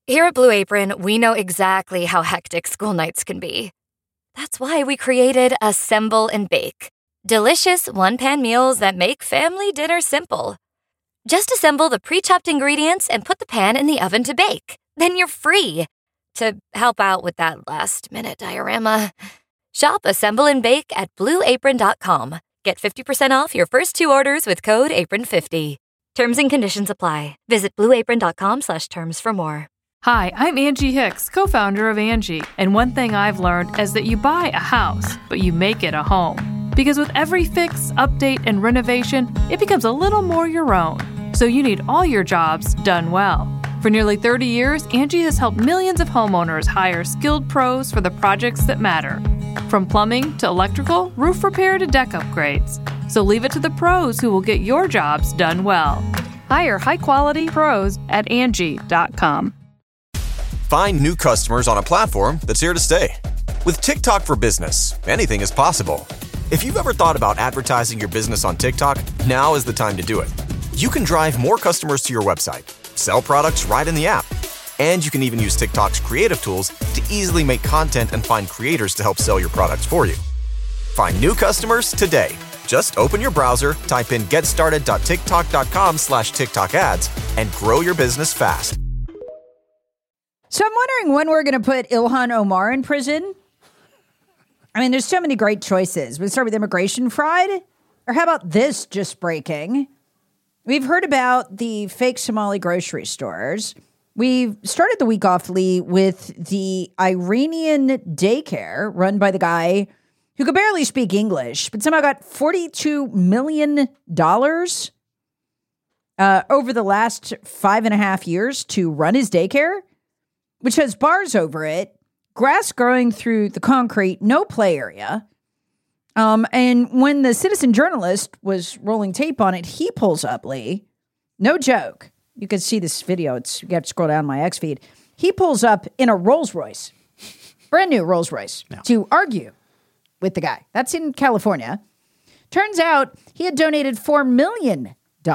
Here at Blue Apron, we know exactly how hectic school nights can be. That's why we created Assemble and Bake. Delicious one-pan meals that make family dinner simple. Just assemble the pre-chopped ingredients and put the pan in the oven to bake. Then you're free to help out with that last-minute diorama. Shop Assemble and Bake at BlueApron.com. Get 50% off your first 2 orders with code APRON50. Terms and conditions apply. Visit BlueApron.com/terms for more. Hi, I'm Angie Hicks, co-founder of Angie. And one thing I've learned is that you buy a house, but you make it a home. Because with every fix, update, and renovation, it becomes a little more your own. So you need all your jobs done well. For nearly 30 years, Angie has helped millions of homeowners hire skilled pros for the projects that matter. From plumbing to electrical, roof repair to deck upgrades. So leave it to the pros who will get your jobs done well. Hire high-quality pros at Angie.com. Find new customers on a platform that's here to stay. With TikTok for Business, anything is possible. If you've ever thought about advertising your business on TikTok, now is the time to do it. You can drive more customers to your website, sell products right in the app, and you can even use TikTok's creative tools to easily make content and find creators to help sell your products for you. Find new customers today. Just open your browser, type in getstarted.tiktok.com/TikTok ads, and grow your business fast. So I'm wondering when we're going to put Ilhan Omar in prison. I mean, there's so many great choices. We start with immigration fraud, or how about this just breaking? We've heard about the fake Somali grocery stores. We've started the week off, Lee, with the Iranian daycare run by the guy who could barely speak English, but somehow got $42 million over the last 5.5 years to run his daycare, which has bars over it, grass growing through the concrete, no play area. And when the citizen journalist was rolling tape on it, he pulls up, Lee. No joke. You can see this video. You have to scroll down my X feed. He pulls up in a Rolls Royce, brand new Rolls Royce, to argue with the guy. That's in California. Turns out he had donated $4 million.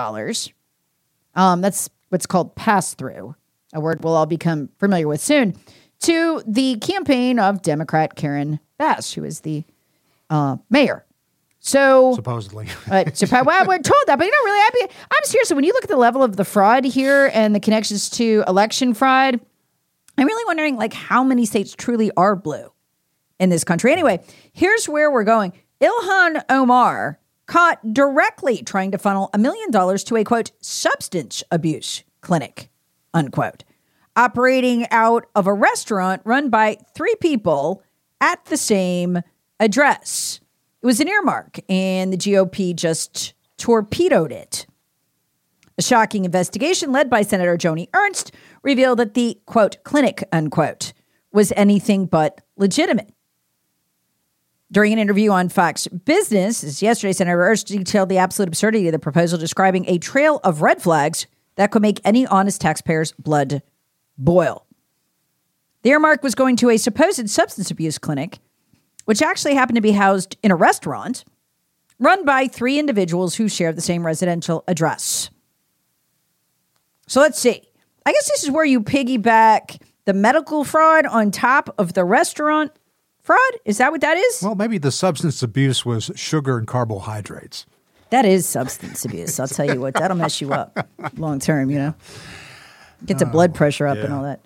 That's what's called pass-through, a word we'll all become familiar with soon, to the campaign of Democrat Karen Bass, who is the mayor. So supposedly, well, we're told that, but really, I'm serious. When you look at the level of the fraud here and the connections to election fraud, I'm really wondering, like, how many states truly are blue in this country. Anyway, here's where we're going. Ilhan Omar caught directly trying to funnel $1 million to a, quote, substance abuse clinic, unquote, operating out of a restaurant run by 3 people at the same address. It was an earmark, and the GOP just torpedoed it. A shocking investigation led by Senator Joni Ernst revealed that the, quote, clinic, unquote, was anything but legitimate. During an interview on Fox Business yesterday, Senator Ernst detailed the absolute absurdity of the proposal, describing a trail of red flags that could make any honest taxpayer's blood boil. The earmark was going to a supposed substance abuse clinic, which actually happened to be housed in a restaurant run by 3 individuals who share the same residential address. So let's see. I guess this is where you piggyback the medical fraud on top of the restaurant fraud. Is that what that is? Well, maybe the substance abuse was sugar and carbohydrates. That is substance abuse. I'll tell you what, that'll mess you up long term, Get the blood pressure up and all that.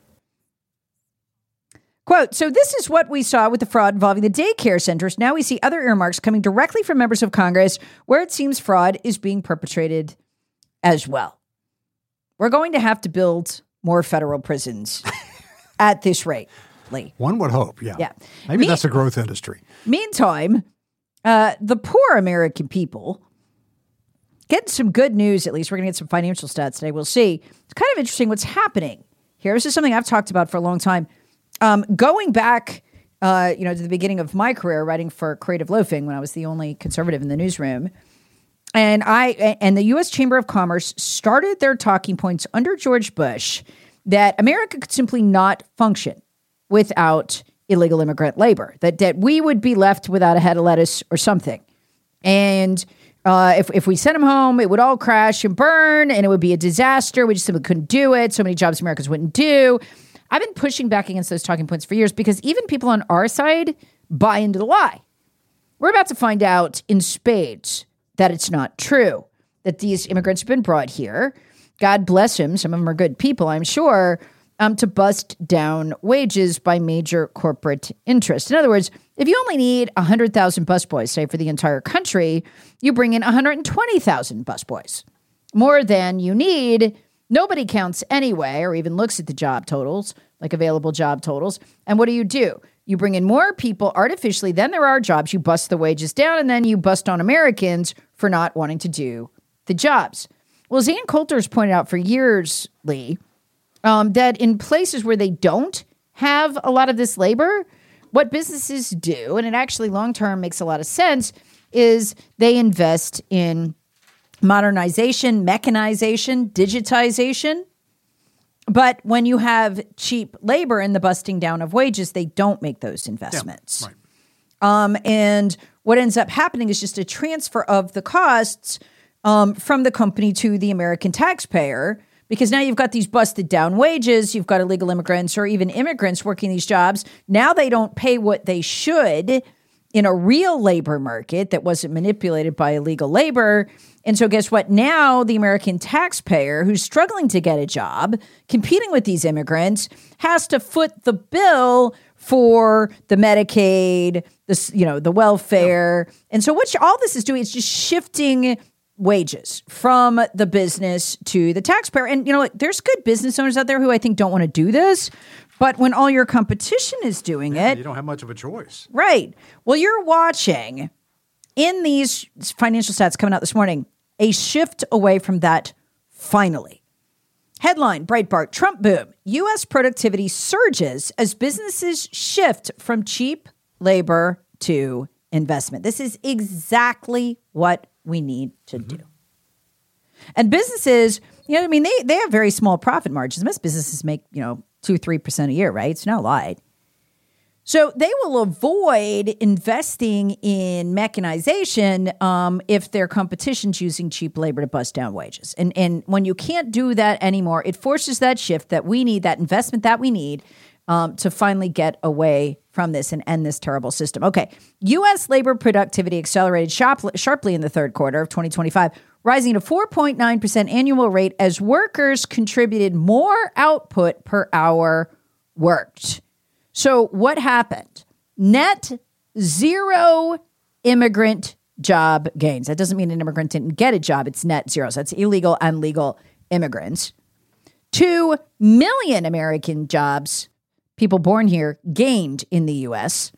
Quote, so this is what we saw with the fraud involving the daycare centers. Now we see other earmarks coming directly from members of Congress where it seems fraud is being perpetrated as well. We're going to have to build more federal prisons at this rate, Lee. One would hope, yeah. Maybe that's a growth industry. Meantime, the poor American people getting some good news, at least. We're going to get some financial stats today. We'll see. It's kind of interesting what's happening here. This is something I've talked about for a long time. Going back, to the beginning of my career writing for Creative Loafing when I was the only conservative in the newsroom, and the U.S. Chamber of Commerce started their talking points under George Bush that America could simply not function without illegal immigrant labor, that we would be left without a head of lettuce or something. And if we sent them home, it would all crash and burn, and it would be a disaster. We just simply couldn't do it. So many jobs Americans wouldn't do. I've been pushing back against those talking points for years because even people on our side buy into the lie. We're about to find out in spades that it's not true, that these immigrants have been brought here. God bless them. Some of them are good people, I'm sure, to bust down wages by major corporate interests. In other words, if you only need 100,000 busboys, say, for the entire country, you bring in 120,000 busboys. More than you need. Nobody counts anyway, or even looks at the job totals, like available job totals. And what do? You bring in more people artificially than there are jobs. You bust the wages down, and then you bust on Americans for not wanting to do the jobs. Well, as Ann Coulter has pointed out for years, Lee, that in places where they don't have a lot of this labor, what businesses do, and it actually long-term makes a lot of sense, is they invest in modernization, mechanization, digitization. But when you have cheap labor and the busting down of wages, they don't make those investments. Yeah, right. And what ends up happening is just a transfer of the costs from the company to the American taxpayer, because now you've got these busted down wages, you've got illegal immigrants or even immigrants working these jobs. Now they don't pay what they should in a real labor market that wasn't manipulated by illegal labor. And so guess what? Now the American taxpayer who's struggling to get a job, competing with these immigrants, has to foot the bill for the Medicaid, the welfare. And so what all this is doing is just shifting wages from the business to the taxpayer. And, there's good business owners out there who I think don't want to do this. But when all your competition is doing it, you don't have much of a choice. Right. Well, you're watching in these financial stats coming out this morning, a shift away from that finally. Headline, Breitbart, Trump boom. U.S. productivity surges as businesses shift from cheap labor to investment. This is exactly what we need to do. And businesses, they have very small profit margins. Most businesses make, 2-3% a year, right? It's no lie. So they will avoid investing in mechanization if their competition's using cheap labor to bust down wages. And when you can't do that anymore, it forces that shift that we need, that investment that we need to finally get away from this and end this terrible system. Okay, U.S. labor productivity accelerated sharply in the third quarter of 2025, rising to 4.9% annual rate as workers contributed more output per hour worked. So what happened? Net zero immigrant job gains. That doesn't mean an immigrant didn't get a job. It's net zero. So that's illegal and legal immigrants. 2 million American jobs, people born here, gained in the U.S.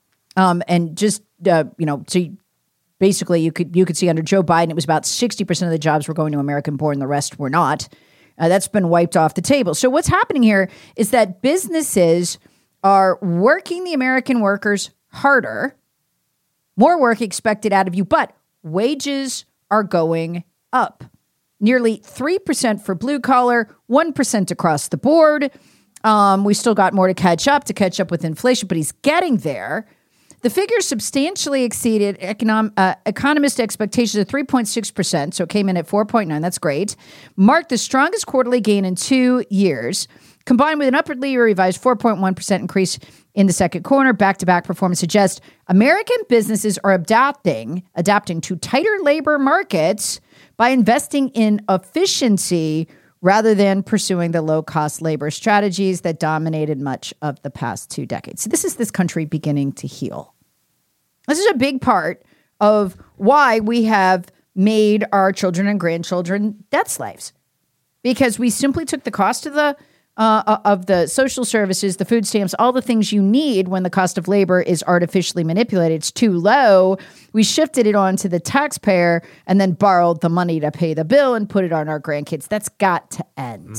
And just, so basically you could see under Joe Biden, it was about 60% of the jobs were going to American born. The rest were not. That's been wiped off the table. So what's happening here is that businesses are working the American workers harder, more work expected out of you, but wages are going up. Nearly 3% for blue collar, 1% across the board. We still got more to catch up with inflation, but he's getting there. The figure substantially exceeded economist expectations of 3.6%, so it came in at 4.9%. That's great. Marked the strongest quarterly gain in 2 years, combined with an upwardly revised 4.1% increase in the second quarter. Back-to-back performance suggests American businesses are adapting to tighter labor markets by investing in efficiency rather than pursuing the low-cost labor strategies that dominated much of the past 2 decades. So this is this country beginning to heal. This is a big part of why we have made our children and grandchildren debt slaves, because we simply took the cost of the social services, the food stamps, all the things you need when the cost of labor is artificially manipulated. It's too low. We shifted it on to the taxpayer and then borrowed the money to pay the bill and put it on our grandkids. That's got to end.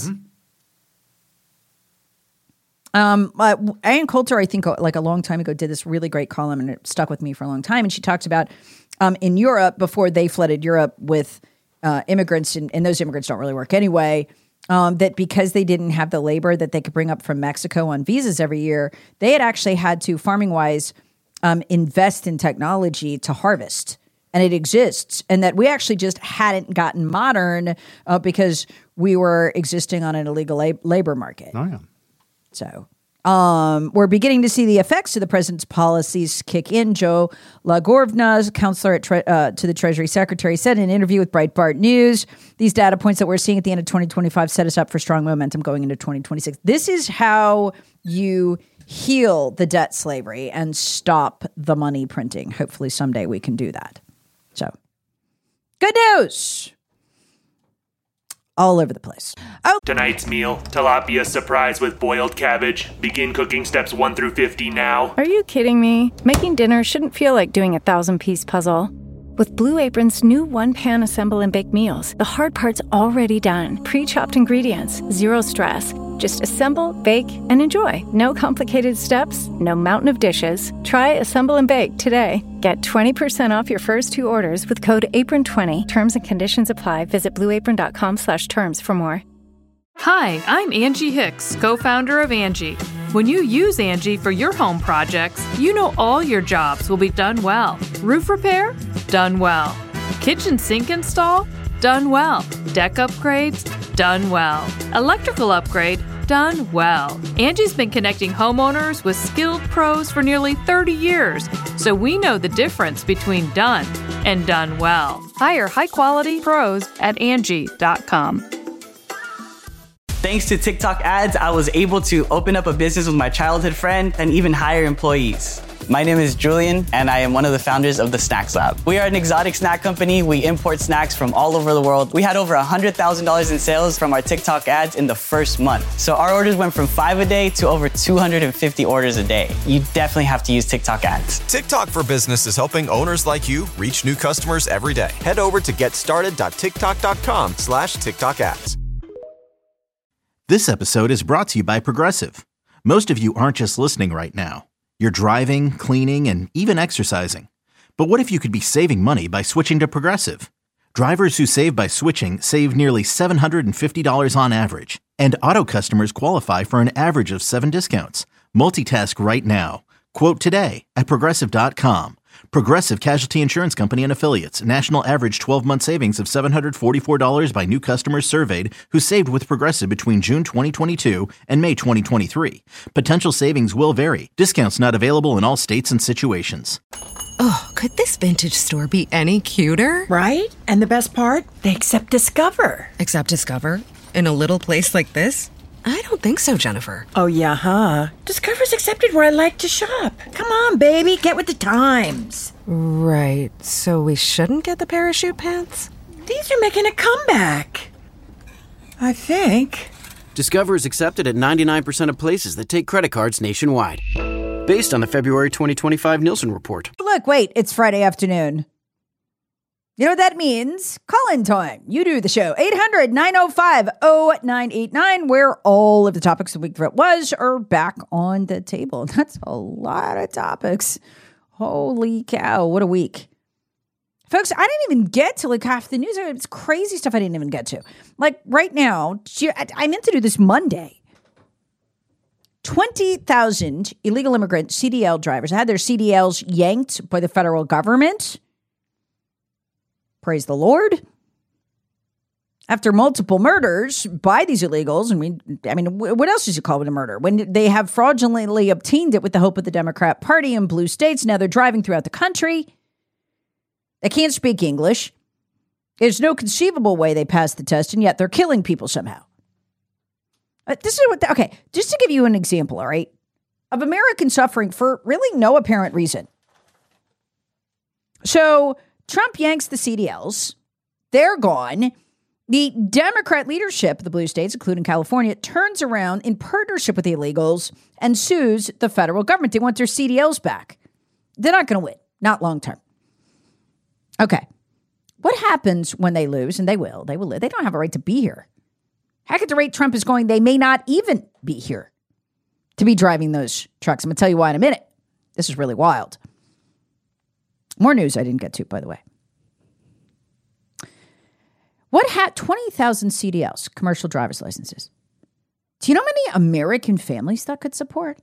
Ann Coulter, I think like a long time ago, did this really great column and it stuck with me for a long time. And she talked about in Europe, before they flooded Europe with immigrants, and those immigrants don't really work anyway, that because they didn't have the labor that they could bring up from Mexico on visas every year, they had actually had to, farming-wise, invest in technology to harvest. And it exists. And that we actually just hadn't gotten modern because we were existing on an illegal labor market. Oh, yeah. So we're beginning to see the effects of the president's policies kick in. Joe LaGorvna, counselor to the Treasury Secretary, said in an interview with Breitbart News, these data points that we're seeing at the end of 2025 set us up for strong momentum going into 2026. This is how you heal the debt slavery and stop the money printing. Hopefully someday we can do that. So, good news. All over the place. Oh, Tonight's meal, tilapia surprise with boiled cabbage. Begin cooking steps 1 through 50 now. Are you kidding me? Making dinner shouldn't feel like doing a 1,000-piece puzzle. With Blue Apron's new one-pan assemble and bake meals, the hard part's already done. Pre-chopped ingredients, zero stress. Just assemble, bake, and enjoy. No complicated steps, no mountain of dishes. Try Assemble and Bake today. Get 20% off your first 2 orders with code APRON20. Terms and conditions apply. Visit blueapron.com/terms for more. Hi, I'm Angie Hicks, co-founder of Angie. When you use Angie for your home projects, you know all your jobs will be done well. Roof repair? Done well. Kitchen sink install? Done well. Deck upgrades? Done well. Electrical upgrade? Done well. Angie's been connecting homeowners with skilled pros for nearly 30 years, so we know the difference between done and done well. Hire high-quality pros at Angie.com. Thanks to TikTok ads, I was able to open up a business with my childhood friend and even hire employees. My name is Julian, and I am one of the founders of the Snacks Lab. We are an exotic snack company. We import snacks from all over the world. We had over $100,000 in sales from our TikTok ads in the first month. So our orders went from 5 a day to over 250 orders a day. You definitely have to use TikTok ads. TikTok for Business is helping owners like you reach new customers every day. Head over to getstarted.tiktok.com/TikTok ads. This episode is brought to you by Progressive. Most of you aren't just listening right now. You're driving, cleaning, and even exercising. But what if you could be saving money by switching to Progressive? Drivers who save by switching save nearly $750 on average. And auto customers qualify for an average of 7 discounts. Multitask right now. Quote today at Progressive.com. Progressive Casualty Insurance Company and Affiliates. National average 12-month savings of $744 by new customers surveyed who saved with Progressive between June 2022 and May 2023. Potential savings will vary. Discounts not available in all states and situations. Oh, could this vintage store be any cuter? Right? And the best part? They accept Discover. Accept Discover? In a little place like this? I don't think so, Jennifer. Oh, yeah, huh? Discover's accepted where I like to shop. Come on, baby, get with the times. Right, so we shouldn't get the parachute pants? These are making a comeback. I think. Discover is accepted at 99% of places that take credit cards nationwide. Based on the February 2025 Nielsen report. Look, wait, it's Friday afternoon. You know what that means? Call-in time. You do the show. 800-905-0989, where all of the topics of the week that was are back on the table. That's a lot of topics. Holy cow, what a week. Folks, I didn't even get to like half the news. It's crazy stuff I didn't even get to. Like right now, I meant to do this Monday. 20,000 illegal immigrant CDL drivers had their CDLs yanked by the federal government. Praise the Lord. After multiple murders by these illegals, and I mean, what else does you call it a murder? When they have fraudulently obtained it with the hope of the Democrat Party in blue states, now they're driving throughout the country. They can't speak English. There's no conceivable way they passed the test, and yet they're killing people somehow. This is what, okay, just to give you an example, all right, of American suffering for really no apparent reason. So Trump yanks the CDLs. They're gone. The Democrat leadership of the blue states, including California, turns around in partnership with the illegals and sues the federal government. They want their CDLs back. They're not going to win. Not long term. Okay. What happens when they lose? And they will. They don't have a right to be here. Heck, at the rate Trump is going, they may not even be here to be driving those trucks. I'm going to tell you why in a minute. This is really wild. More news I didn't get to, by the way. What had 20,000 CDLs, commercial driver's licenses? Do you know how many American families that could support?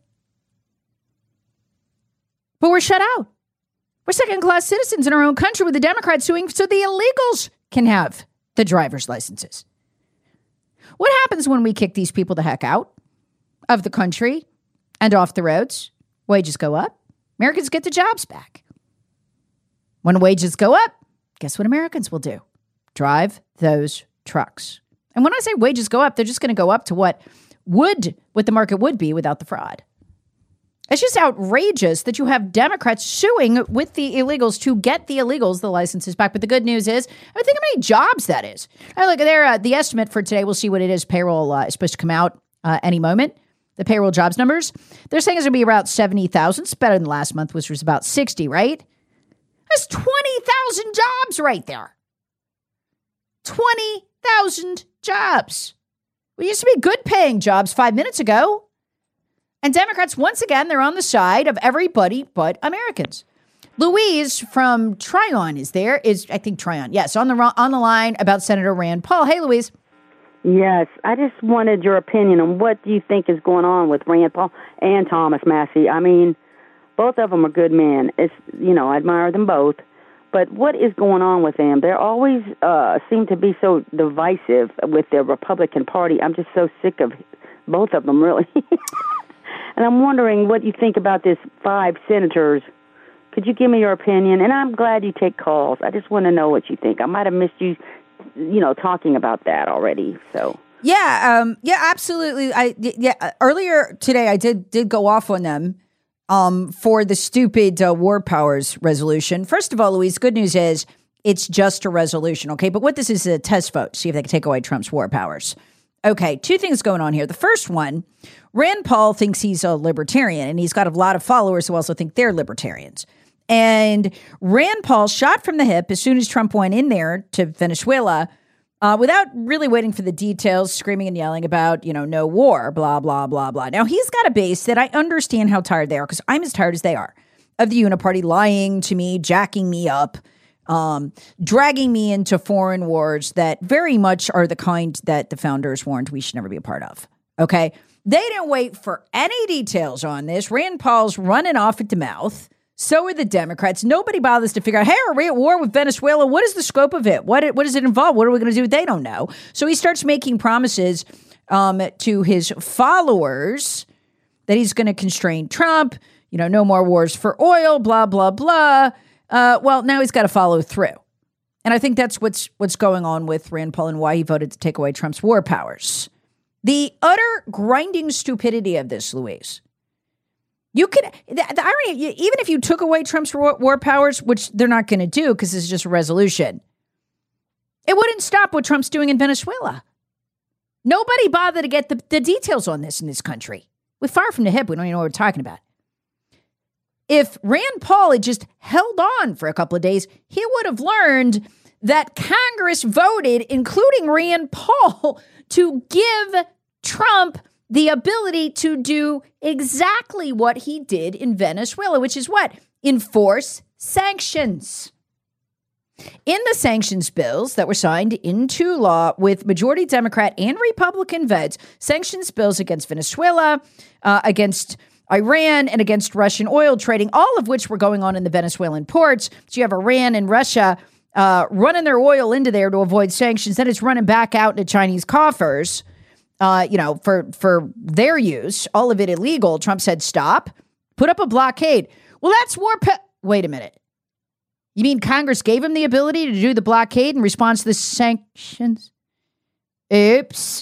But we're shut out. We're second-class citizens in our own country with the Democrats suing so the illegals can have the driver's licenses. What happens when we kick these people the heck out? of the country and off the roads. Wages go up. Americans get the jobs back. When wages go up, guess what Americans will do? Drive those trucks. And when I say wages go up, they're just going to go up to what the market would be without the fraud. It's just outrageous that you have Democrats suing with the illegals to get the illegals the licenses back. But the good news is, I think how many jobs that is. Look, the estimate for today, we'll see what it is. Payroll is supposed to come out any moment. The payroll jobs numbers, they're saying it's going to be about 70,000. It's better than last month, which was about 60, right? That's 20,000 jobs right there. 20,000 jobs. We used to be good paying jobs 5 minutes ago. And Democrats, once again, they're on the side of everybody but Americans. Louise from Tryon is there. I think Tryon. Yes, on the line about Senator Rand Paul. Hey, Louise. Yes, I just wanted your opinion on what do you think is going on with Rand Paul and Thomas Massie. I mean, both of them are good men. I admire them both. But what is going on with them? They always seem to be so divisive with their Republican Party. I'm just so sick of both of them, really. And I'm wondering what you think about this 5 senators. Could you give me your opinion? And I'm glad you take calls. I just want to know what you think. I might have missed you, talking about that already. So yeah, absolutely. Earlier today I did go off on them for the stupid war powers resolution. First of all, Louise, good news is it's just a resolution, okay? But what this is a test vote. See if they can take away Trump's war powers. Okay, 2 things going on here. The first one, Rand Paul thinks he's a libertarian, and he's got a lot of followers who also think they're libertarians. And Rand Paul shot from the hip as soon as Trump went in there to Venezuela without really waiting for the details, screaming and yelling about, no war, blah, blah, blah, blah. Now, he's got a base that I understand how tired they are, because I'm as tired as they are, of the Uniparty lying to me, jacking me up, dragging me into foreign wars that very much are the kind that the founders warned we should never be a part of. Okay? They didn't wait for any details on this. Rand Paul's running off at the mouth. So are the Democrats. Nobody bothers to figure out, hey, are we at war with Venezuela? What is the scope of it? What does it involve? What are we going to do? They don't know. So he starts making promises to his followers that he's going to constrain Trump, no more wars for oil, blah, blah, blah. Well, now he's got to follow through. And I think that's what's going on with Rand Paul and why he voted to take away Trump's war powers. The utter grinding stupidity of this, Louise. The irony, even if you took away Trump's war powers, which they're not going to do because this is just a resolution, it wouldn't stop what Trump's doing in Venezuela. Nobody bothered to get the details on this in this country. We're far from the hip. We don't even know what we're talking about. If Rand Paul had just held on for a couple of days, he would have learned that Congress voted, including Rand Paul, to give Trump the ability to do exactly what he did in Venezuela, which is what? Enforce sanctions. In the sanctions bills that were signed into law with majority Democrat and Republican votes, sanctions bills against Venezuela, against Iran, and against Russian oil trading, all of which were going on in the Venezuelan ports. So you have Iran and Russia running their oil into there to avoid sanctions. Then it's running back out into Chinese coffers, for their use, all of it illegal. Trump said, stop, put up a blockade. Well, that's war. Wait a minute. You mean Congress gave him the ability to do the blockade in response to the sanctions? Oops.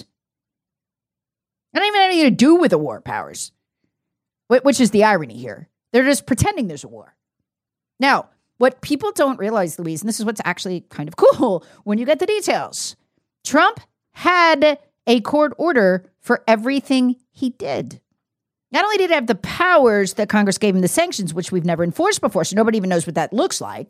I don't even have anything to do with the war powers, which is the irony here. They're just pretending there's a war. Now, what people don't realize, Louise, and this is what's actually kind of cool when you get the details, Trump had a court order for everything he did. Not only did he have the powers that Congress gave him, the sanctions, which we've never enforced before, so nobody even knows what that looks like.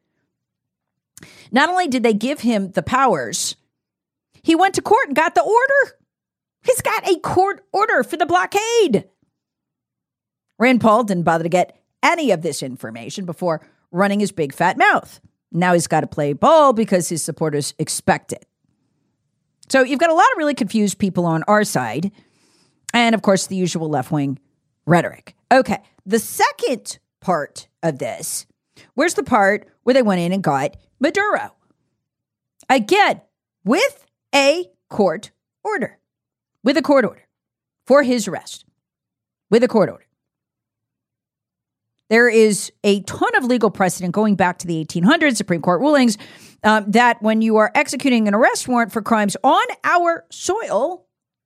Not only did they give him the powers, he went to court and got the order. He's got a court order for the blockade. Rand Paul didn't bother to get any of this information before running his big fat mouth. Now he's got to play ball because his supporters expect it. So you've got a lot of really confused people on our side. And of course, the usual left-wing rhetoric. Okay, the second part of this, where's the part where they went in and got Maduro? Again, with a court order. With a court order for his arrest. with a court order. There is a ton of legal precedent going back to the 1800s, Supreme Court rulings, that when you are executing an arrest warrant for crimes on our soil,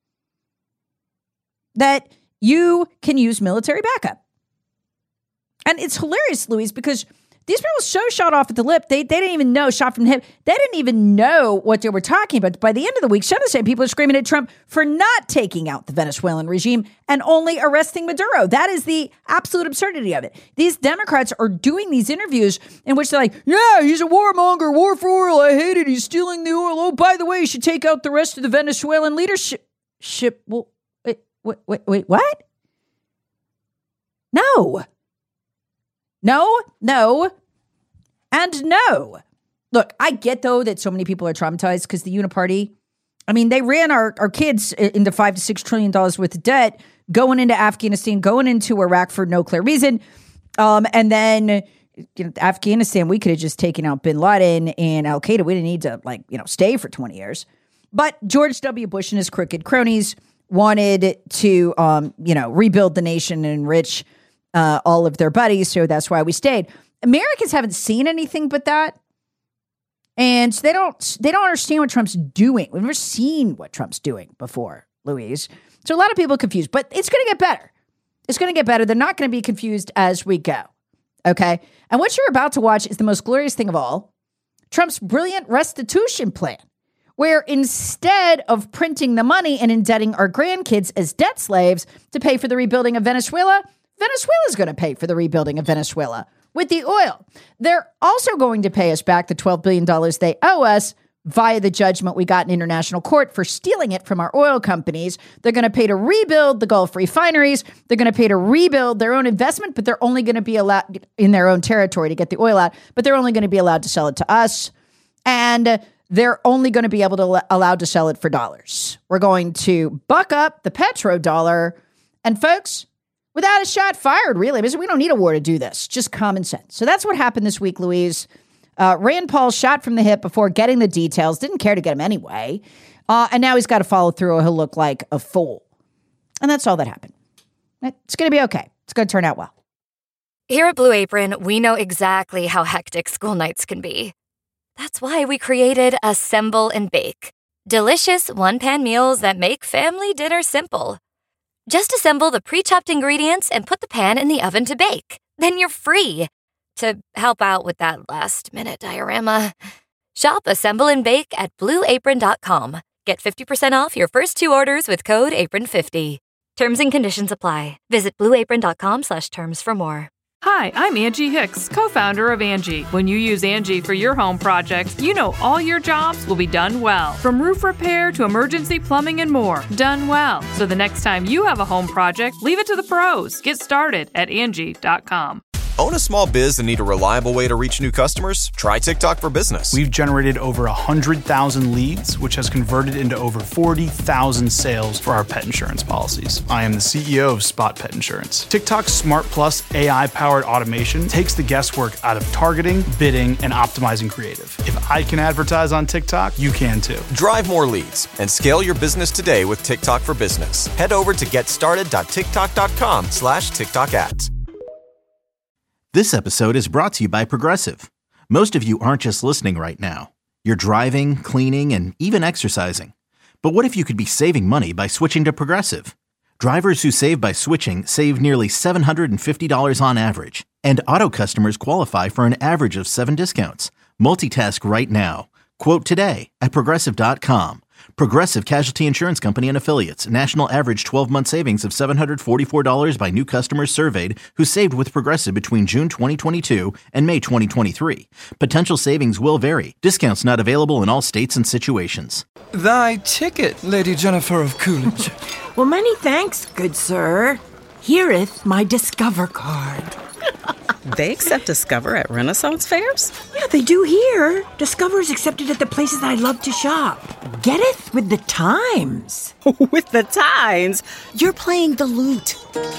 that you can use military backup. And it's hilarious, Louise, because these people so shot off at the lip, they didn't even know, shot from the hip, they didn't even know what they were talking about. By the end of the week, some of the same people are screaming at Trump for not taking out the Venezuelan regime and only arresting Maduro. That is the absolute absurdity of it. These Democrats are doing these interviews in which they're like, yeah, he's a warmonger, war for oil, I hate it, he's stealing the oil. Oh, by the way, you should take out the rest of the Venezuelan leadership. Well, wait, what? No, and no. Look, I get, though, that so many people are traumatized because the Uniparty, I mean, they ran our kids into $5 to $6 trillion worth of debt going into Afghanistan, going into Iraq for no clear reason. And then, Afghanistan, we could have just taken out bin Laden and Al Qaeda. We didn't need to, stay for 20 years. But George W. Bush and his crooked cronies wanted to, rebuild the nation and enrich all of their buddies. So that's why we stayed. Americans haven't seen anything but that. And they don't understand what Trump's doing. We've never seen what Trump's doing before, Louise. So a lot of people are confused, but it's going to get better. It's going to get better. They're not going to be confused as we go. Okay. And what you're about to watch is the most glorious thing of all. Trump's brilliant restitution plan, where instead of printing the money and indebting our grandkids as debt slaves to pay for the rebuilding of Venezuela, Venezuela's going to pay for the rebuilding of Venezuela with the oil. They're also going to pay us back the $12 billion they owe us via the judgment we got in international court for stealing it from our oil companies. They're going to pay to rebuild the Gulf refineries. They're going to pay to rebuild their own investment, but they're only going to be allowed in their own territory to get the oil out, but they're only going to be allowed to sell it to us. And they're only going to be able to allowed to sell it for dollars. We're going to buck up the petrodollar. And folks, without a shot fired, really, because we don't need a war to do this. Just common sense. So that's what happened this week, Louise. Rand Paul shot from the hip before getting the details. Didn't care to get him anyway. And now he's got to follow through or he'll look like a fool. And that's all that happened. It's going to be okay. It's going to turn out well. Here at Blue Apron, we know exactly how hectic school nights can be. That's why we created Assemble and Bake. Delicious one-pan meals that make family dinner simple. Just assemble the pre-chopped ingredients and put the pan in the oven to bake. Then you're free to help out with that last-minute diorama. Shop Assemble and Bake at BlueApron.com. Get 50% off your first 2 orders with code APRON50. Terms and conditions apply. Visit BlueApron.com/terms for more. Hi, I'm Angie Hicks, co-founder of Angie. When you use Angie for your home projects, you know all your jobs will be done well. From roof repair to emergency plumbing and more, done well. So the next time you have a home project, leave it to the pros. Get started at Angie.com. Own a small biz and need a reliable way to reach new customers? Try TikTok for Business. We've generated over 100,000 leads, which has converted into over 40,000 sales for our pet insurance policies. I am the CEO of Spot Pet Insurance. TikTok's Smart Plus AI-powered automation takes the guesswork out of targeting, bidding, and optimizing creative. If I can advertise on TikTok, you can too. Drive more leads and scale your business today with TikTok for Business. Head over to getstarted.tiktok.com/TikTok ads. This episode is brought to you by Progressive. Most of you aren't just listening right now. You're driving, cleaning, and even exercising. But what if you could be saving money by switching to Progressive? Drivers who save by switching save nearly $750 on average. And auto customers qualify for an average of 7 discounts. Multitask right now. Quote today at Progressive.com. Progressive Casualty Insurance Company and Affiliates. National average 12-month savings of $744 by new customers surveyed who saved with Progressive between June 2022 and May 2023. Potential savings will vary. Discounts not available in all states and situations. Thy ticket, Lady Jennifer of Coolidge. Well, many thanks, good sir. Here'th my Discover card. They accept Discover at Renaissance fairs? Yeah, they do here. Discover is accepted at the places I love to shop. Getteth with the times. With the times? You're playing the lute.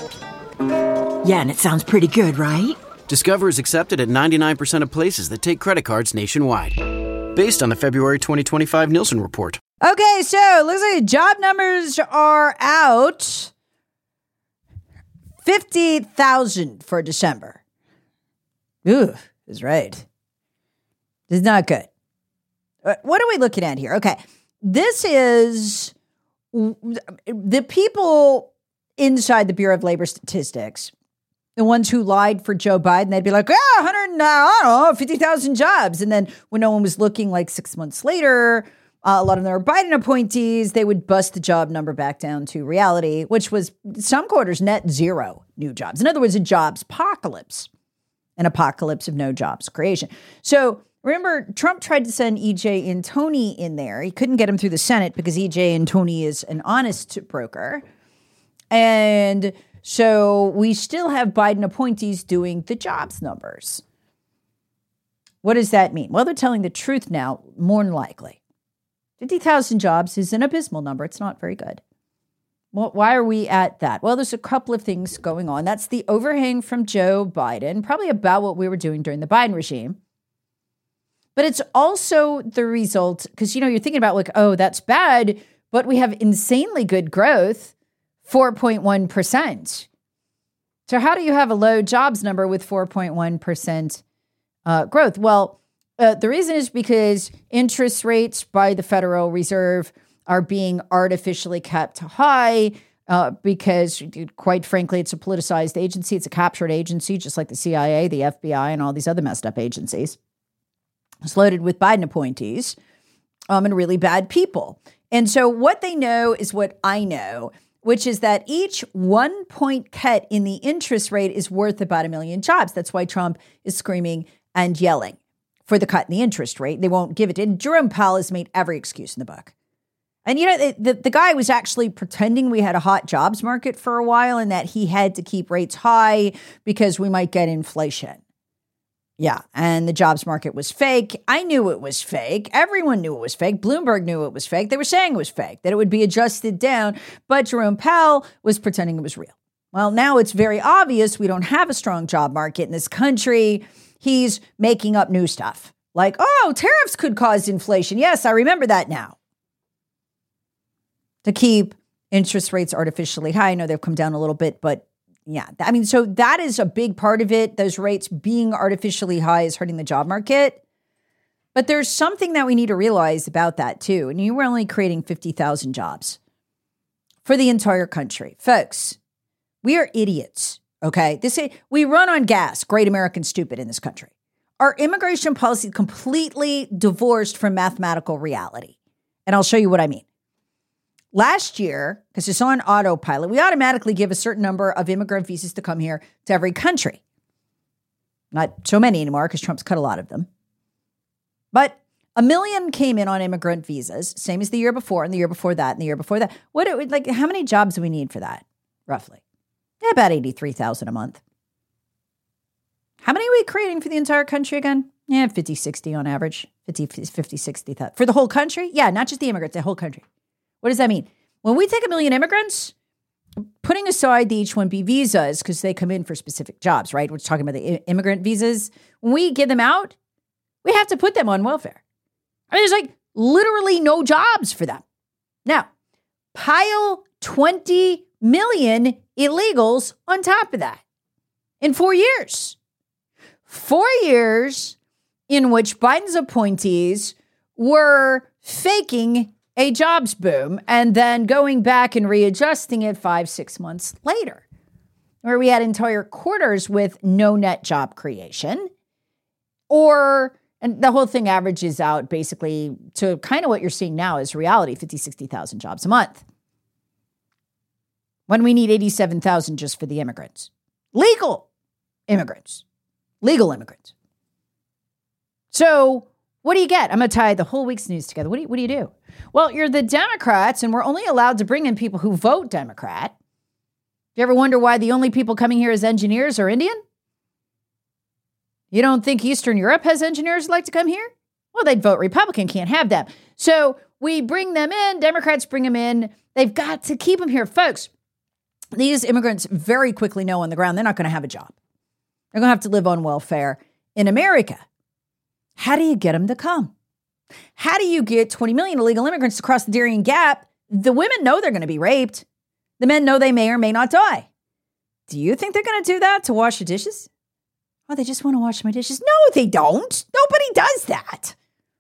Yeah, and it sounds pretty good, right? Discover is accepted at 99% of places that take credit cards nationwide. Based on the February 2025 Nielsen report. Okay, so looks like job numbers are out. 50,000 for December. Ooh, is right. This is not good. What are we looking at here? Okay. This is the people inside the Bureau of Labor Statistics, the ones who lied for Joe Biden. They'd be like, 50,000 jobs. And then when no one was looking, like 6 months later, a lot of them were Biden appointees. They would bust the job number back down to reality, which was some quarters net zero new jobs. In other words, a jobs apocalypse, an apocalypse of no jobs creation. So remember, Trump tried to send E.J. Antoni in there. He couldn't get him through the Senate because E.J. Antoni is an honest broker. And so we still have Biden appointees doing the jobs numbers. What does that mean? Well, they're telling the truth now, more than likely. 50,000 jobs is an abysmal number. It's not very good. Well, why are we at that? Well, there's a couple of things going on. That's the overhang from Joe Biden, probably about what we were doing during the Biden regime. But it's also the result, because, you're thinking about like, oh, that's bad, but we have insanely good growth, 4.1%. So how do you have a low jobs number with 4.1% growth? Well, the reason is because interest rates by the Federal Reserve are being artificially kept high because, quite frankly, it's a politicized agency. It's a captured agency, just like the CIA, the FBI, and all these other messed up agencies. It's loaded with Biden appointees and really bad people. And so what they know is what I know, which is that each 1 point cut in the interest rate is worth about 1 million jobs. That's why Trump is screaming and yelling for the cut in the interest rate. They won't give it. And Jerome Powell has made every excuse in the book. And, the guy was actually pretending we had a hot jobs market for a while and that he had to keep rates high because we might get inflation. Yeah, and the jobs market was fake. I knew it was fake. Everyone knew it was fake. Bloomberg knew it was fake. They were saying it was fake, that it would be adjusted down. But Jerome Powell was pretending it was real. Well, now it's very obvious we don't have a strong job market in this country. He's making up new stuff like, oh, tariffs could cause inflation. Yes, I remember that now. To keep interest rates artificially high. I know they've come down a little bit, but yeah, so that is a big part of it. Those rates being artificially high is hurting the job market. But there's something that we need to realize about that too. And you were only creating 50,000 jobs for the entire country. Folks, we are idiots, okay? We run on gas, great American stupid in this country. Our immigration policy is completely divorced from mathematical reality. And I'll show you what I mean. Last year, because it's on autopilot, we automatically give a certain number of immigrant visas to come here to every country. Not so many anymore because Trump's cut a lot of them. But 1 million came in on immigrant visas, same as the year before and the year before that and the year before that. How many jobs do we need for that, roughly? Yeah, about 83,000 a month. How many are we creating for the entire country again? Yeah, 50, 60 on average. 50, 60. For the whole country? Yeah, not just the immigrants, the whole country. What does that mean? When we take 1 million immigrants, putting aside the H-1B visas, because they come in for specific jobs, right? We're talking about the immigrant visas. When we get them out, we have to put them on welfare. There's literally no jobs for them. Now, pile 20 million illegals on top of that in 4 years. 4 years in which Biden's appointees were faking a jobs boom and then going back and readjusting it 5-6 months later, where we had entire quarters with no net job creation, and the whole thing averages out basically to kind of what you're seeing now is reality, 50, 60,000 jobs a month. When we need 87,000 just for the immigrants, legal immigrants. So what do you get? I'm going to tie the whole week's news together. What do you do? Well, you're the Democrats, and we're only allowed to bring in people who vote Democrat. Do you ever wonder why the only people coming here as engineers are Indian? You don't think Eastern Europe has engineers who like to come here? Well, they'd vote Republican, can't have them. So we bring them in, Democrats bring them in. They've got to keep them here. Folks, these immigrants very quickly know on the ground they're not going to have a job. They're going to have to live on welfare in America. How do you get them to come? How do you get 20 million illegal immigrants to cross the Darien Gap? The women know they're going to be raped. The men know they may or may not die. Do you think they're going to do that to wash your dishes? Oh, they just want to wash my dishes. No, they don't. Nobody does that.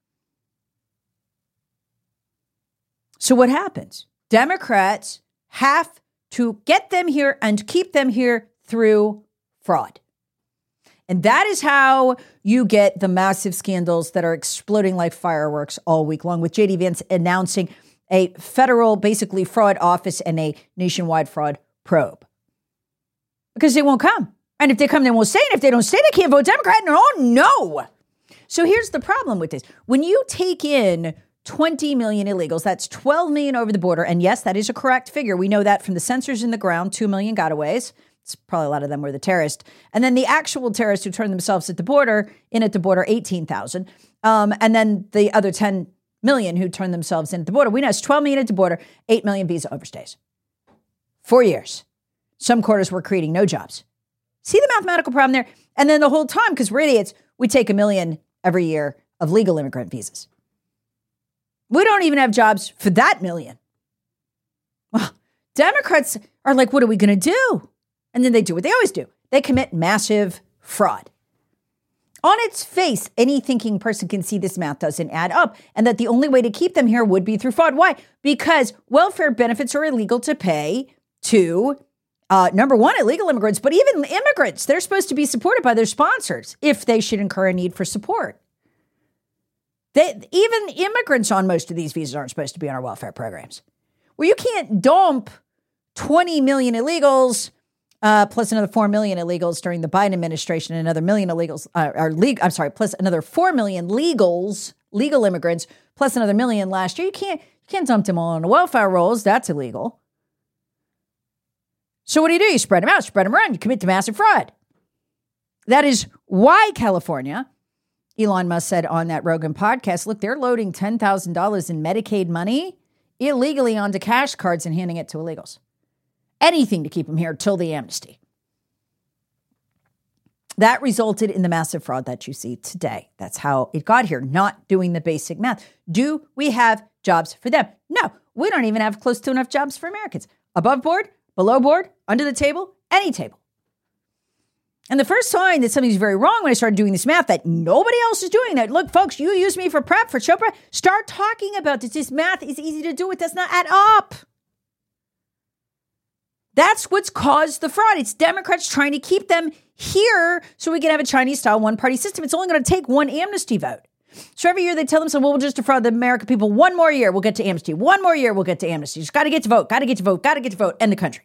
So what happens? Democrats have to get them here and keep them here through fraud. And that is how you get the massive scandals that are exploding like fireworks all week long, with J.D. Vance announcing a federal, basically, fraud office and a nationwide fraud probe. Because they won't come. And if they come, they won't stay. And if they don't stay, they can't vote Democrat. No. So here's the problem with this. When you take in 20 million illegals, that's 12 million over the border. And yes, that is a correct figure. We know that from the sensors in the ground, 2 million gotaways. It's probably a lot of them were the terrorists. And then the actual terrorists who turned themselves at the border, 18,000. And then the other 10 million who turned themselves in at the border. We know it's 12 million at the border, 8 million visa overstays. 4 years. Some quarters were creating no jobs. See the mathematical problem there? And then the whole time, because we're idiots, we take 1 million every year of legal immigrant visas. We don't even have jobs for that million. Well, Democrats are like, what are we going to do? And then they do what they always do. They commit massive fraud. On its face, any thinking person can see this math doesn't add up and that the only way to keep them here would be through fraud. Why? Because welfare benefits are illegal to pay to, number one, illegal immigrants, but even immigrants. They're supposed to be supported by their sponsors if they should incur a need for support. Even immigrants on most of these visas aren't supposed to be on our welfare programs. Well, you can't dump 20 million illegals, plus another 4 million illegals during the Biden administration, and another million illegals, plus another 4 million legal immigrants, plus another million last year. You can't dump them all on the welfare rolls. That's illegal. So what do? You spread them out, spread them around. You commit to massive fraud. That is why California, Elon Musk said on that Rogan podcast, look, they're loading $10,000 in Medicaid money illegally onto cash cards and handing it to illegals. Anything to keep them here till the amnesty. That resulted in the massive fraud that you see today. That's how it got here, not doing the basic math. Do we have jobs for them? No, we don't even have close to enough jobs for Americans. Above board, below board, under the table, any table. And the first sign that something's very wrong when I started doing this math that nobody else is doing that. Look, folks, you use me for prep, for show prep. Start talking about this. This math is easy to do. It does not add up. That's what's caused the fraud. It's Democrats trying to keep them here so we can have a Chinese-style one-party system. It's only going to take one amnesty vote. So every year they tell themselves, well, we'll just defraud the American people. One more year, we'll get to amnesty. One more year, we'll get to amnesty. Just got to get to vote, got to get to vote, got to get to vote, end the country.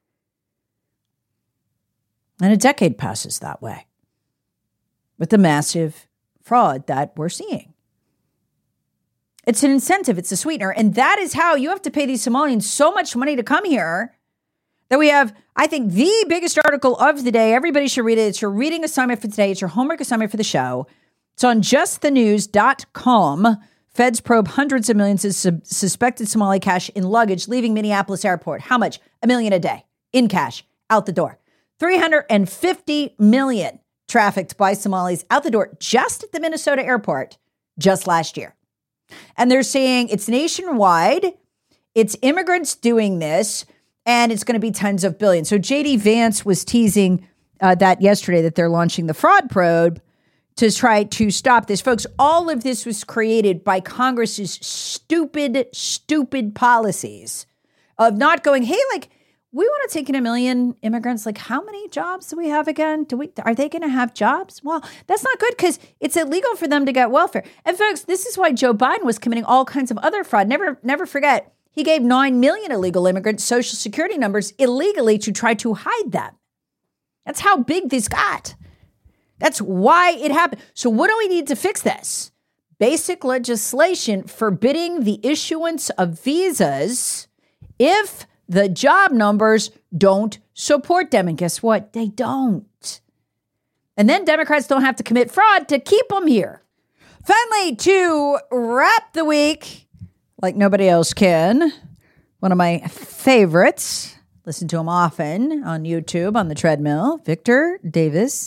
And a decade passes that way with the massive fraud that we're seeing. It's an incentive. It's a sweetener. And that is how you have to pay these Somalians so much money to come here that we have, I think, the biggest article of the day. Everybody should read it. It's your reading assignment for today. It's your homework assignment for the show. It's on justthenews.com. Feds probe hundreds of millions of suspected Somali cash in luggage leaving Minneapolis airport. How much? $1 million a day in cash out the door. 350 million trafficked by Somalis out the door just at the Minnesota airport just last year. And they're saying it's nationwide. It's immigrants doing this, and it's going to be tens of billions. So J.D. Vance was teasing that yesterday, that they're launching the fraud probe to try to stop this. Folks, all of this was created by Congress's stupid policies of not going, hey, like, we want to take in 1 million immigrants. Like, how many jobs do we have again? Are they going to have jobs? Well, that's not good because it's illegal for them to get welfare. And folks, this is why Joe Biden was committing all kinds of other fraud. Never forget, he gave 9 million illegal immigrants Social Security numbers illegally to try to hide them. That's how big this got. That's why it happened. So what do we need to fix this? Basic legislation forbidding the issuance of visas if the job numbers don't support them. And guess what? They don't. And then Democrats don't have to commit fraud to keep them here. Finally, to wrap the week like nobody else can, one of my favorites, listen to him often on YouTube on the treadmill, Victor Davis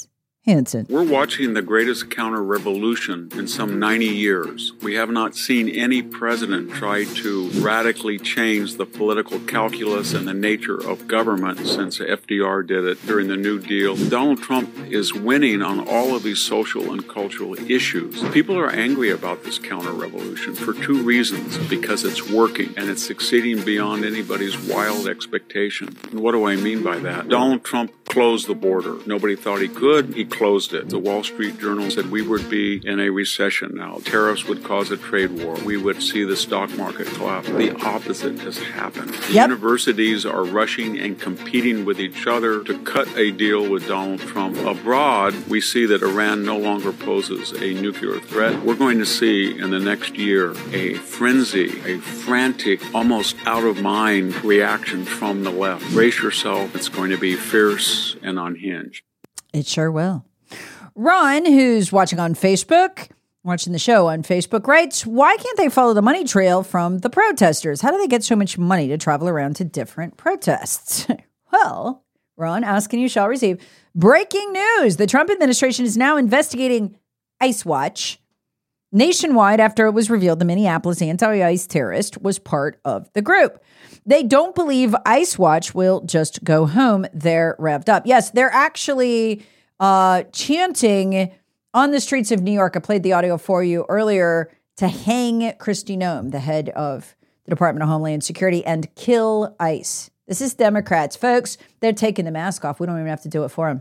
Hansen. We're watching the greatest counter-revolution in some 90 years. We have not seen any president try to radically change the political calculus and the nature of government since FDR did it during the New Deal. Donald Trump is winning on all of these social and cultural issues. People are angry about this counter-revolution for two reasons. Because it's working and it's succeeding beyond anybody's wild expectation. And what do I mean by that? Donald Trump closed the border. Nobody thought he could. He closed it. The Wall Street Journal said we would be in a recession now. Tariffs would cause a trade war. We would see the stock market collapse. The opposite has happened. The universities are rushing and competing with each other to cut a deal with Donald Trump. Abroad, we see that Iran no longer poses a nuclear threat. We're going to see in the next year a frenzy, a frantic, almost out-of-mind reaction from the left. Brace yourself. It's going to be fierce and unhinged. It sure will. Ron, who's watching on Facebook, watching the show on Facebook, writes, why can't they follow the money trail from the protesters? How do they get so much money to travel around to different protests? Well, Ron, ask and you shall receive. Breaking news. The Trump administration is now investigating Ice Watch nationwide after it was revealed the Minneapolis anti-ICE terrorist was part of the group. They don't believe Ice Watch will just go home. They're revved up. Yes, they're actually chanting on the streets of New York. I played the audio for you earlier to hang Kristi Noem, the head of the Department of Homeland Security, and kill ICE. This is Democrats. Folks, they're taking the mask off. We don't even have to do it for them.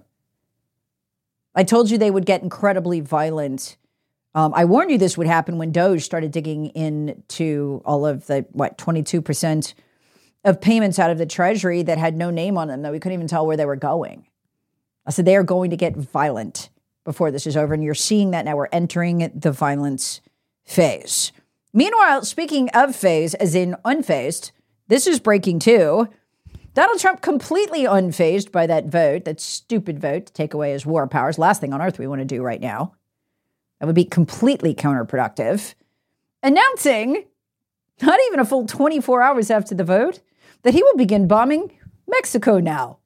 I told you they would get incredibly violent. I warned you this would happen when DOJ started digging into all of the, 22% of payments out of the Treasury that had no name on them, that we couldn't even tell where they were going. I said, they are going to get violent before this is over. And you're seeing that now. We're entering the violence phase. Meanwhile, speaking of phase, as in unfazed, this is breaking too. Donald Trump completely unfazed by that vote, that stupid vote to take away his war powers. Last thing on earth we want to do right now. That would be completely counterproductive. Announcing, not even a full 24 hours after the vote, that he will begin bombing Mexico now.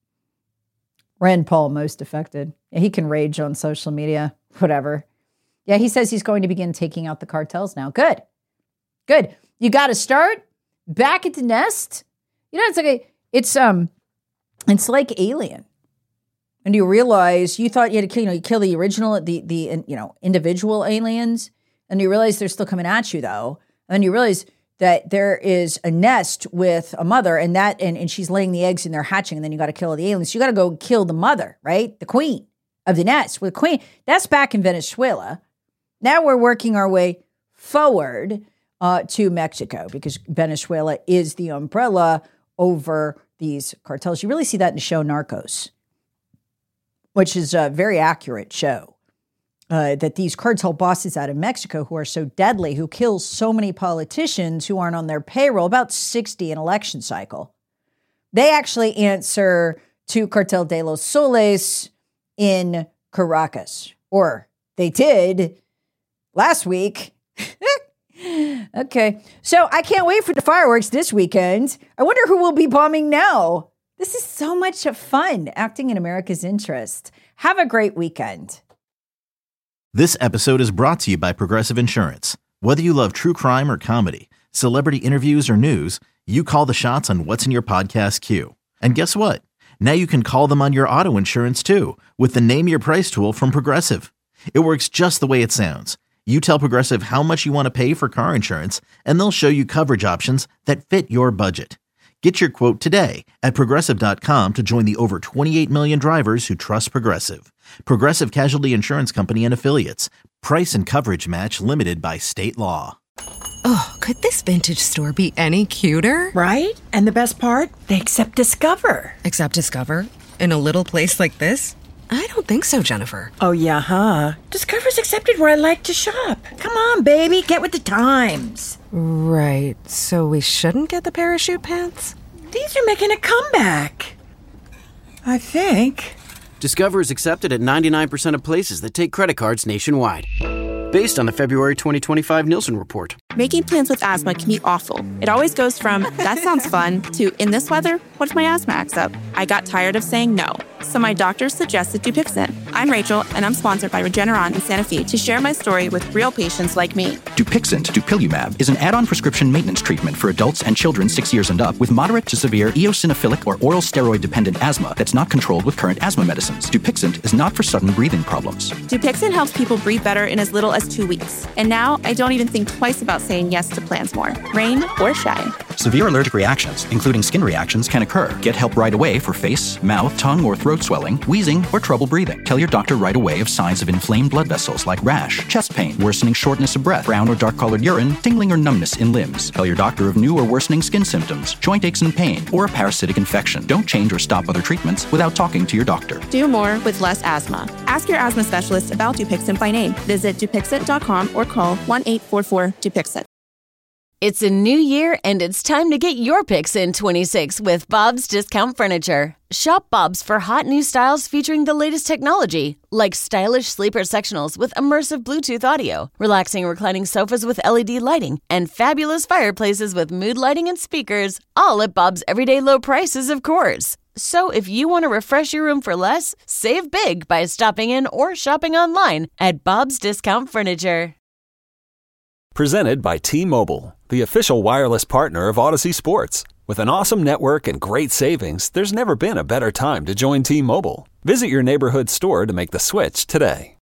Rand Paul most affected. Yeah, he can rage on social media, whatever. Yeah, he says he's going to begin taking out the cartels now. Good. Good. You got to start back at the nest. You know, it's like Alien. And you realize you thought you had to kill the original, the individual aliens, and you realize they're still coming at you though. And then you realize that there is a nest with a mother and she's laying the eggs and they're hatching, and then you got to kill the aliens. You got to go kill the mother, right? The queen of the nest with queen. That's back in Venezuela. Now we're working our way forward to Mexico because Venezuela is the umbrella over these cartels. You really see that in the show Narcos, which is a very accurate show. That these cartel bosses out of Mexico who are so deadly, who kill so many politicians who aren't on their payroll, about 60 an election cycle, they actually answer to Cartel de los Soles in Caracas. Or they did last week. Okay, so I can't wait for the fireworks this weekend. I wonder who will be bombing now. This is so much fun, acting in America's interest. Have a great weekend. This episode is brought to you by Progressive Insurance. Whether you love true crime or comedy, celebrity interviews or news, you call the shots on what's in your podcast queue. And guess what? Now you can call them on your auto insurance too with the Name Your Price tool from Progressive. It works just the way it sounds. You tell Progressive how much you want to pay for car insurance, and they'll show you coverage options that fit your budget. Get your quote today at Progressive.com to join the over 28 million drivers who trust Progressive. Progressive Casualty Insurance Company and Affiliates. Price and coverage match limited by state law. Oh, could this vintage store be any cuter? Right? And the best part? They accept Discover. Accept Discover? In a little place like this? I don't think so, Jennifer. Oh, yeah, huh? Discover's accepted where I like to shop. Come on, baby, get with the times. Right, so we shouldn't get the parachute pants? These are making a comeback. I think. Discover is accepted at 99% of places that take credit cards nationwide. Based on the February 2025 Nielsen report. Making plans with asthma can be awful. It always goes from, that sounds fun, to, in this weather, what if my asthma acts up? I got tired of saying no, so my doctor suggested Dupixent. I I'm Rachel, and I'm sponsored by Regeneron in Santa Fe to share my story with real patients like me. Dupixent, dupilumab, is an add-on prescription maintenance treatment for adults and children 6 years and up with moderate to severe eosinophilic or oral steroid-dependent asthma that's not controlled with current asthma medicines. Dupixent is not for sudden breathing problems. Dupixent helps people breathe better in as little as 2 weeks. And now I don't even think twice about saying yes to plans more, rain or shine. Severe allergic reactions, including skin reactions, can occur. Get help right away for face, mouth, tongue, or throat swelling, wheezing, or trouble breathing. Tell your doctor right away of signs of inflamed blood vessels like rash, chest pain, worsening shortness of breath, brown or dark-colored urine, tingling or numbness in limbs. Tell your doctor of new or worsening skin symptoms, joint aches and pain, or a parasitic infection. Don't change or stop other treatments without talking to your doctor. Do more with less asthma. Ask your asthma specialist about Dupixent by name. Visit Dupixent.com or call 1-844-DUPIXENT. It's a new year, and it's time to get your picks in 26 with Bob's Discount Furniture. Shop Bob's for hot new styles featuring the latest technology, like stylish sleeper sectionals with immersive Bluetooth audio, relaxing reclining sofas with LED lighting, and fabulous fireplaces with mood lighting and speakers, all at Bob's everyday low prices, of course. So if you want to refresh your room for less, save big by stopping in or shopping online at Bob's Discount Furniture. Presented by T-Mobile, the official wireless partner of Odyssey Sports. With an awesome network and great savings, there's never been a better time to join T-Mobile. Visit your neighborhood store to make the switch today.